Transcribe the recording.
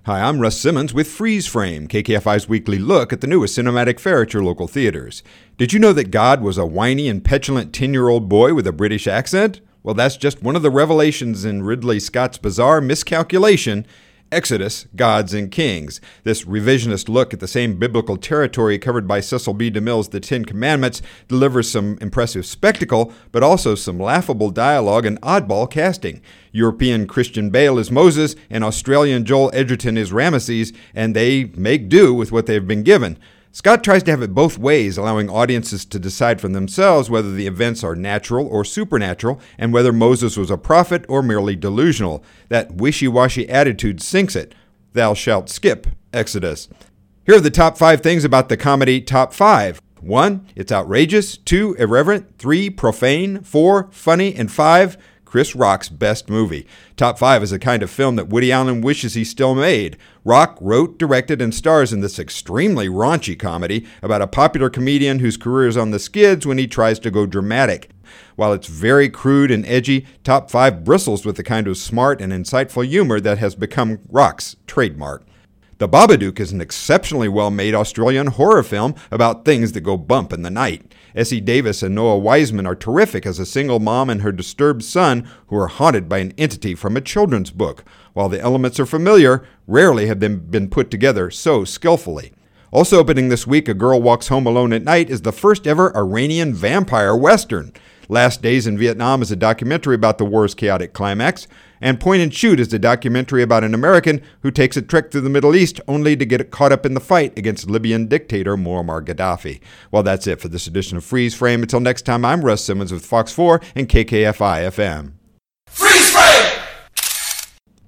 Hi, I'm Russ Simmons with Freeze Frame, KKFI's weekly look at the newest cinematic fare at your local theaters. Did you know that God was a whiny and petulant 10-year-old boy with a British accent? Well, that's just one of the revelations in Ridley Scott's bizarre miscalculation, Exodus, Gods and Kings. This revisionist look at the same biblical territory covered by Cecil B. DeMille's The Ten Commandments delivers some impressive spectacle, but also some laughable dialogue and oddball casting. European Christian Bale is Moses, and Australian Joel Edgerton is Ramesses, and they make do with what they've been given. Scott tries to have it both ways, allowing audiences to decide for themselves whether the events are natural or supernatural, and whether Moses was a prophet or merely delusional. That wishy-washy attitude sinks it. Thou shalt skip Exodus. Here are the top 5 things about the comedy Top 5. 1. It's outrageous. 2. Irreverent. 3. Profane. 4. Funny. And 5. Chris Rock's best movie. Top 5 is the kind of film that Woody Allen wishes he still made. Rock wrote, directed, and stars in this extremely raunchy comedy about a popular comedian whose career is on the skids when he tries to go dramatic. While it's very crude and edgy, Top 5 bristles with the kind of smart and insightful humor that has become Rock's trademark. The Babadook is an exceptionally well-made Australian horror film about things that go bump in the night. Essie Davis and Noah Wiseman are terrific as a single mom and her disturbed son who are haunted by an entity from a children's book. While the elements are familiar, rarely have been put together so skillfully. Also opening this week, A Girl Walks Home Alone at Night is the first ever Iranian vampire western. Last Days in Vietnam is a documentary about the war's chaotic climax, and Point and Shoot is a documentary about an American who takes a trek through the Middle East only to get caught up in the fight against Libyan dictator Muammar Gaddafi. Well, that's it for this edition of Freeze Frame. Until next time, I'm Russ Simmons with Fox 4 and KKFI FM. Freeze Frame!